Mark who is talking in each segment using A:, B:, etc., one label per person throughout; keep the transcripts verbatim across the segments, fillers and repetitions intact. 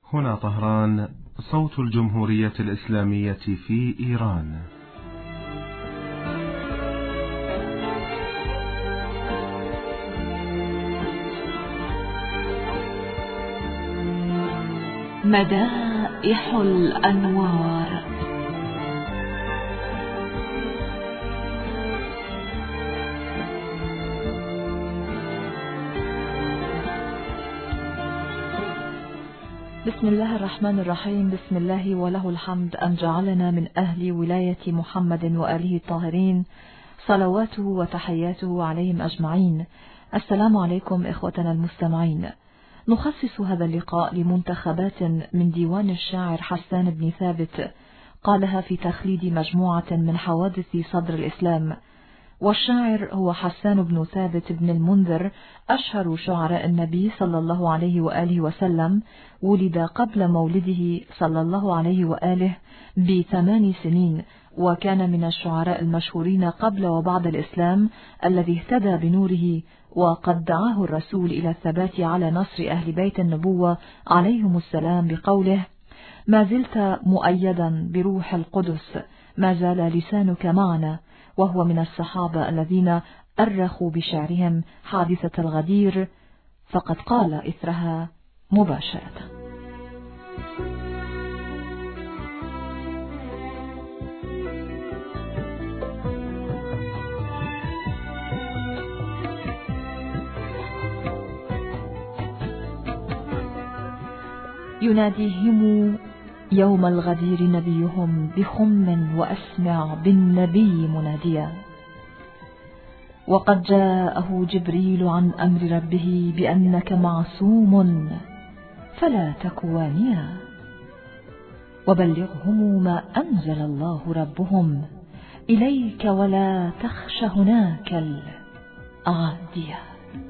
A: هنا طهران، صوت الجمهورية الإسلامية في إيران.
B: مدائح الأنوار. بسم الله الرحمن الرحيم. بسم الله وله الحمد أن جعلنا من أهل ولاية محمد وآله الطاهرين، صلواته وتحياته عليهم أجمعين. السلام عليكم إخوتنا المستمعين. نخصص هذا اللقاء لمنتخبات من ديوان الشاعر حسان بن ثابت قالها في تخليد مجموعة من حوادث صدر الإسلام. والشاعر هو حسان بن ثابت بن المنذر، أشهر شعراء النبي صلى الله عليه وآله وسلم. ولد قبل مولده صلى الله عليه وآله بثمان سنين، وكان من الشعراء المشهورين قبل وبعد الإسلام الذي اهتدى بنوره، وقد دعاه الرسول إلى الثبات على نصر أهل بيت النبوة عليهم السلام بقوله: ما زلت مؤيدا بروح القدس، ما زال لسانك معنا. وهو من الصحابة الذين أرخوا بشعرهم حادثة الغدير، فقد قال إثرها مباشرة: يناديهم يوم الغدير نبيهم بخم وأسمع بالنبي مناديا، وقد جاءه جبريل عن أمر ربه بأنك معصوم فلا تك وانيا، وبلغهم ما أنزل الله ربهم إليك ولا تخش هناك الأعادية.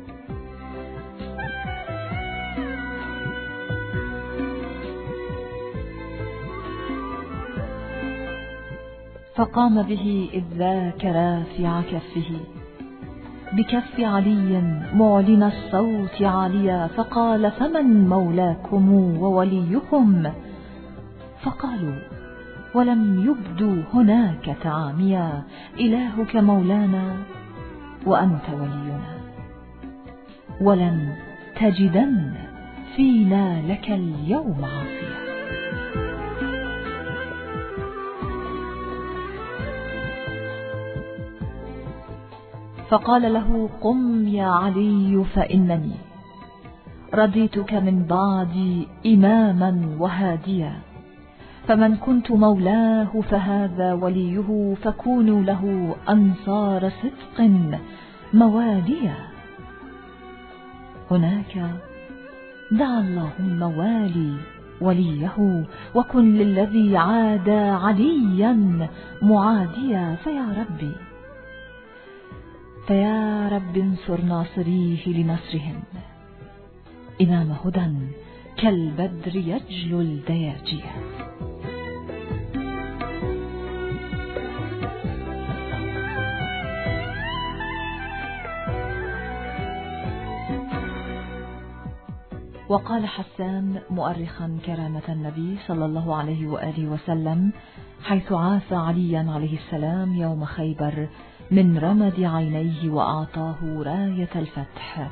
B: فقام به إذ ذاك رافع كفه بكف علي معلن الصوت عاليا، فقال: فمن مولاكم ووليكم؟ فقالوا: ولم يبدوا هناك تعاميا، إلهك مولانا وأنت ولينا، ولن تجدن فينا لك اليوم عاصيا. فقال له: قم يا علي، فإنني رضيتك من بعدي إماما وهاديا، فمن كنت مولاه فهذا وليه، فكونوا له أنصار صدق مواليا. هناك دعا اللهم والي وليه، وكن للذي عادى عليا معاديا. فيا ربي فيا رب انصر ناصريه لنصرهم، إمام هدى كالبدر يجلو الدياجية. وقال حسان مؤرخا كرامة النبي صلى الله عليه وآله وسلم حيث عاف عليا عليه السلام يوم خيبر من رمد عينيه وأعطاه راية الفتح: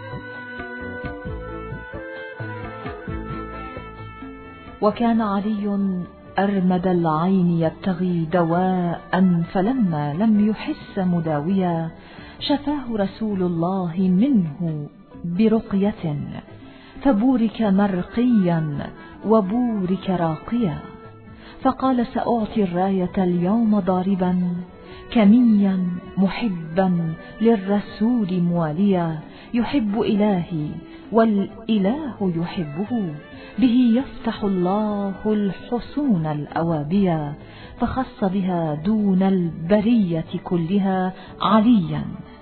B: وكان علي أرمد العين يبتغي دواء، فلما لم يحس مداويا شفاه رسول الله منه برقية، فبورك مرقيا وبورك راقيا. فقال: سأعطي الراية اليوم ضاربا كميا محبا للرسول مواليا، يحب إلهي والإله يحبه، به يفتح الله الحصون الأوابيا. فخص بها دون البرية كلها عليا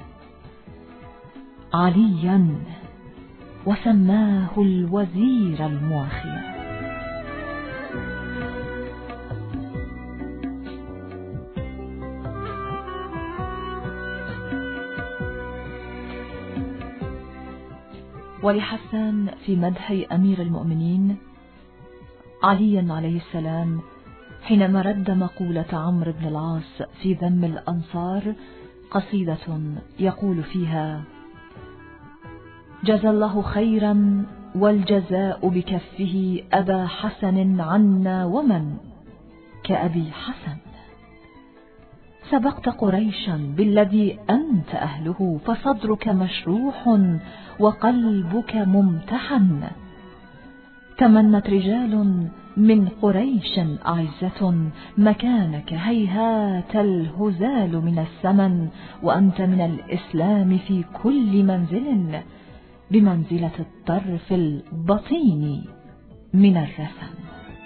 B: عليا وسماه الوزير المواخيا. ولحسان في مدح أمير المؤمنين علي عليه السلام حينما رد مقولة عمرو بن العاص في ذم الأنصار قصيدة يقول فيها: جزى الله خيرا والجزاء بكفه أبا حسن عنا ومن كأبي حسن. سبقت قريشا بالذي أنت أهله فصدرك مشروح وقلبك ممتحن. تمنت رجال من قريش أعزة مكانك هيهات الهزال من السمن، وأنت من الإسلام في كل منزل بمنزلة الطرف البطين من الرسن.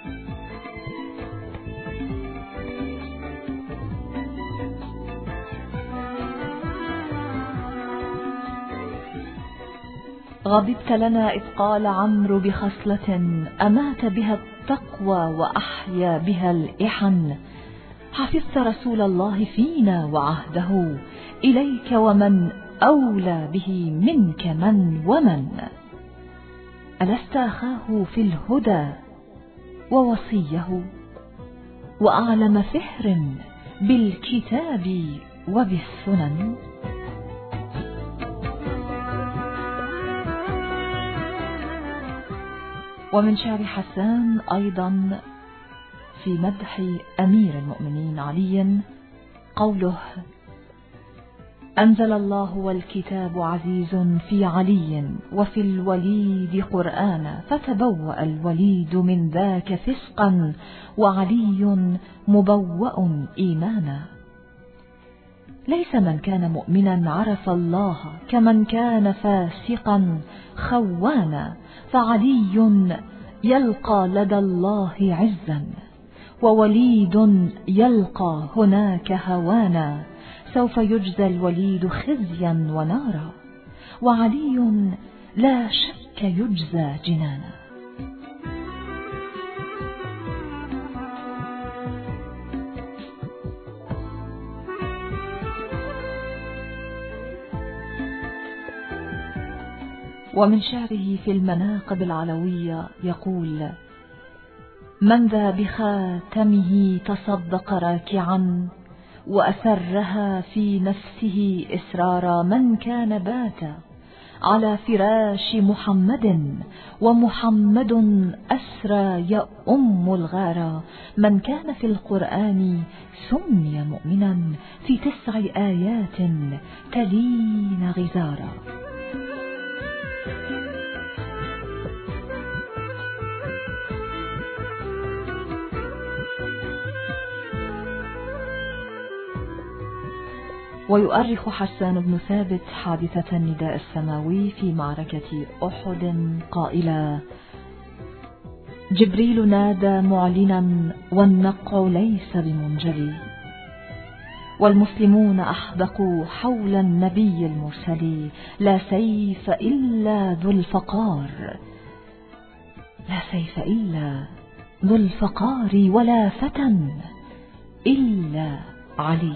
B: غضبت لنا إذ قال عمرو بخصلة أمات بها التقوى وأحيا بها الإحن. حفظت رسول الله فينا وعهده إليك ومن أولى به منك من ومن. ألست أخاه في الهدى ووصيه وأعلم فهر بالكتاب وبالسنن. ومن شعر حسان أيضا في مدح أمير المؤمنين علي قوله: أنزل الله والكتاب عزيز في علي وفي الوليد قرآنا، فتبوأ الوليد من ذاك فسقا وعلي مبوأ إيمانا. ليس من كان مؤمنا عرف الله كمن كان فاسقا خوانا، فعلي يلقى لدى الله عزا ووليد يلقى هناك هوانا. سوف يجزى الوليد خزيا ونارا، وعلي لا شك يجزى جنانا. ومن شعره في المناقب العلوية يقول: من ذا بخاتمه تصدق راكعا وأسرها في نفسه إسرارا. من كان بات على فراش محمد ومحمد أسرى يؤم الغارا. من كان في القرآن سمي مؤمنا في تسع آيات تلين غزارا. ويؤرخ حسان بن ثابت حادثة النداء السماوي في معركة أحد قائلا: جبريل نادى معلنا والنقع ليس بمنجلي، والمسلمون أحبقوا حول النبي المرسل. لا سيف إلا ذو الفقار، لا سيف إلا ذو الفقار، ولا فتى إلا علي.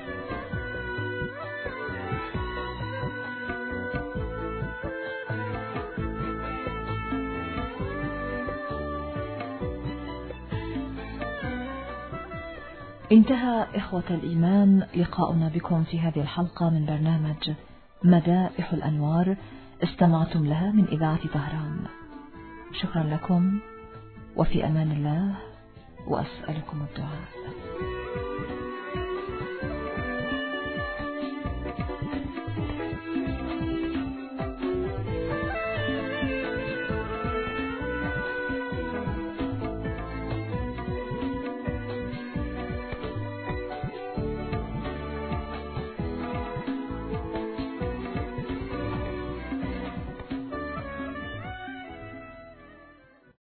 B: انتهى إخوة الإيمان لقاؤنا بكم في هذه الحلقة من برنامج مدائح الأنوار، استمعتم لها من إذاعة طهران. شكرا لكم وفي أمان الله، وأسألكم الدعاء.